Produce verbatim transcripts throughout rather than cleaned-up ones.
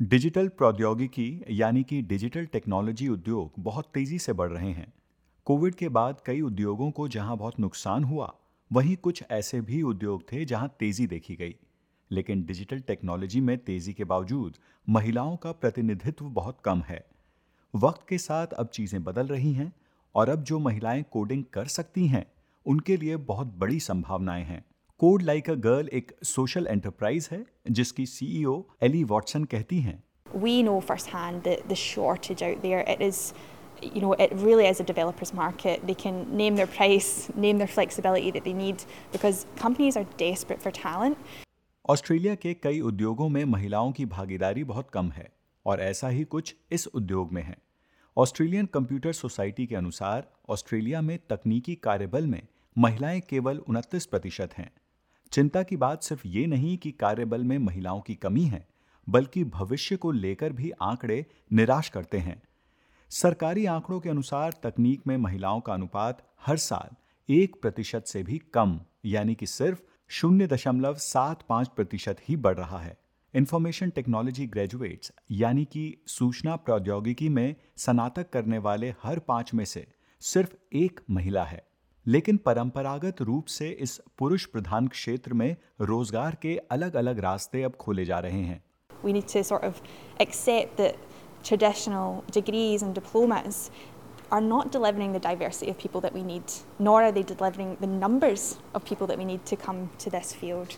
Digital प्रौद्योगिकी यानी कि डिजिटल टेक्नोलॉजी उद्योग बहुत तेजी से बढ़ रहे हैं। कोविड के बाद कई उद्योगों को जहां बहुत नुकसान हुआ, वहीं कुछ ऐसे भी उद्योग थे जहां तेजी देखी गई। लेकिन डिजिटल टेक्नोलॉजी में तेजी के बावजूद महिलाओं का प्रतिनिधित्व बहुत कम है। वक्त के साथ अब चीजें बदल रही हैं और अब जो महिलाएं कोडिंग कर सकती हैं, उनके लिए बहुत बड़ी संभावनाएं हैं। कोड लाइक अ गर्ल एक सोशल एंटरप्राइज है जिसकी सीईओ एली वॉटसन कहती हैं, We know firsthand the, the shortage out there. It is, you know, it really is a developer's market. They can name their price, name their flexibility that they need because companies are desperate for talent. Australia के कई उद्योगों में महिलाओं की भागीदारी बहुत कम है और ऐसा ही कुछ इस उद्योग में है। ऑस्ट्रेलियन कंप्यूटर सोसाइटी के अनुसार ऑस्ट्रेलिया में तकनीकी कार्यबल में महिलाएं केवल उनतीस प्रतिशत हैं। चिंता की बात सिर्फ ये नहीं कि कार्यबल में महिलाओं की कमी है, बल्कि भविष्य को लेकर भी आंकड़े निराश करते हैं। सरकारी आंकड़ों के अनुसार तकनीक में महिलाओं का अनुपात हर साल एक प्रतिशत से भी कम यानी कि सिर्फ शून्य दशमलव सात पाँच प्रतिशत ही बढ़ रहा है। इंफॉर्मेशन टेक्नोलॉजी ग्रेजुएट्स यानी कि सूचना प्रौद्योगिकी में स्नातक करने वाले हर पांच में से सिर्फ एक महिला है। लेकिन परंपरागत रूप से इस पुरुष प्रधान क्षेत्र में रोजगार के अलग अलग रास्ते अब खोले जा रहे हैं। We need to sort of accept that traditional degrees and diplomas are not delivering the diversity of people that we need, nor are they delivering the numbers of people that we need to come to this field.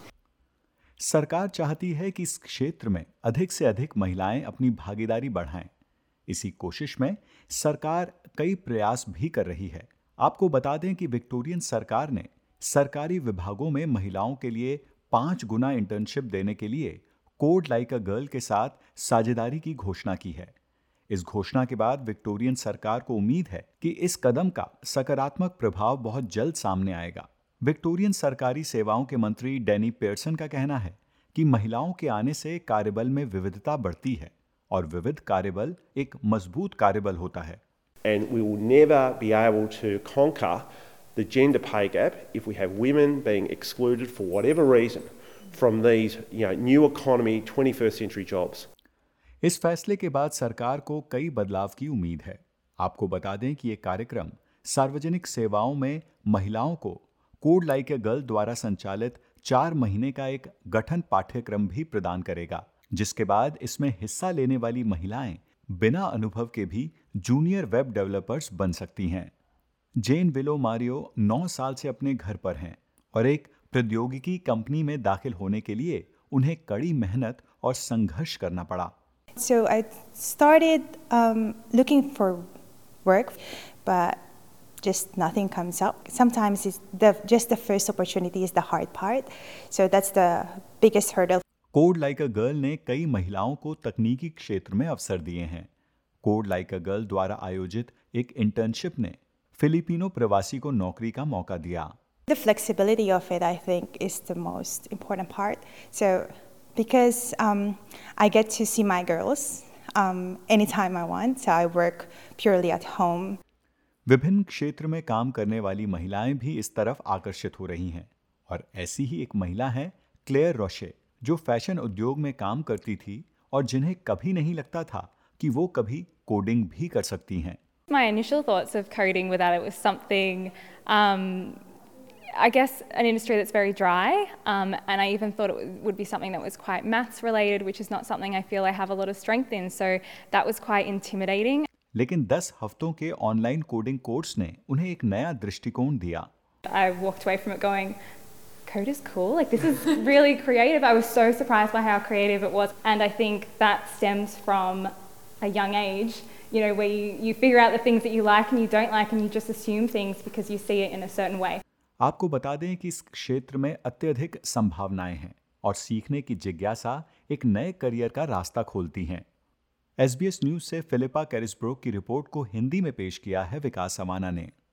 सरकार चाहती है कि इस क्षेत्र में अधिक से अधिक महिलाएं अपनी भागीदारी बढ़ाएं। इसी कोशिश में सरकार कई प्रयास भी कर रही है। आपको बता दें कि विक्टोरियन सरकार ने सरकारी विभागों में महिलाओं के लिए पांच गुना इंटर्नशिप देने के लिए कोड लाइक अ गर्ल के साथ साझेदारी की घोषणा की है। इस घोषणा के बाद विक्टोरियन सरकार को उम्मीद है कि इस कदम का सकारात्मक प्रभाव बहुत जल्द सामने आएगा। विक्टोरियन सरकारी सेवाओं के मंत्री डैनी पियर्सन का कहना है कि महिलाओं के आने से कार्यबल में विविधता बढ़ती है और विविध कार्यबल एक मजबूत कार्यबल होता है। And we will never be able to conquer the gender pay gap if we have women being excluded for whatever reason from these, you know, new economy twenty-first century jobs. इस फैसले के बाद सरकार को कई बदलाव की उम्मीद है। आपको बता दें कि ये कार्यक्रम सार्वजनिक सेवाओं में महिलाओं को कोड लाइक ए गर्ल द्वारा संचालित चार महीने का एक गठन पाठ्यक्रम भी प्रदान करेगा, जिसके बाद इसमें हिस्सा लेने वाली महिलाएं बिना अनुभव के भी जूनियर वेब डेवलपर्स बन सकती हैं। जेन विलो मारियो नौ साल से अपने घर पर हैं और एक प्रौद्योगिकी कंपनी में दाखिल होने के लिए उन्हें कड़ी मेहनत और संघर्ष करना पड़ा। So I started um, looking for work, but just nothing comes up. Sometimes it's the, just the first opportunity is the hard part. So that's the biggest hurdle. Code like a girl ने कई महिलाओं को तकनीकी क्षेत्र में अवसर दिए हैं। कोड लाइक अ गर्ल द्वारा आयोजित एक इंटर्नशिप ने फिलिपिनो प्रवासी को नौकरी का मौका दिया। The flexibility of it, I think, is the most important part. So because um, I get to see my girls um, anytime I want, so I work purely at home. विभिन्न क्षेत्र में काम करने वाली महिलाएं भी इस तरफ आकर्षित हो रही हैं और ऐसी ही एक महिला है क्लेयर रोशे, जो फैशन उद्योग में काम करती थी और जिन्हें कभी नहीं लगता था कि वो कभी कोडिंग भी कर सकती हैं। My initial thoughts of coding were that it was something, um, I guess, an industry that's very dry, um, and I even thought it would be something that was quite maths related, which is not something I feel I have a lot of strength in, so that was quite intimidating. लेकिन दस हफ्तों के online coding course ने उन्हें एक नया दृष्टिकोण दिया। I walked away from it going, code is cool, like this is really creative. I was so surprised by how creative it was, and I think that stems from a young age, you know, where you, you figure out the things that you like and you don't like and you just assume things because you see it in a certain way. आपको बता दें कि इस क्षेत्र में अत्यधिक संभावनाएं हैं और सीखने की जिज्ञासा एक नए करियर का रास्ता खोलती हैं। एस बी एस न्यूज से फिलिपा कैरिसब्रोक की रिपोर्ट को हिंदी में पेश किया है विकास अमाना ने।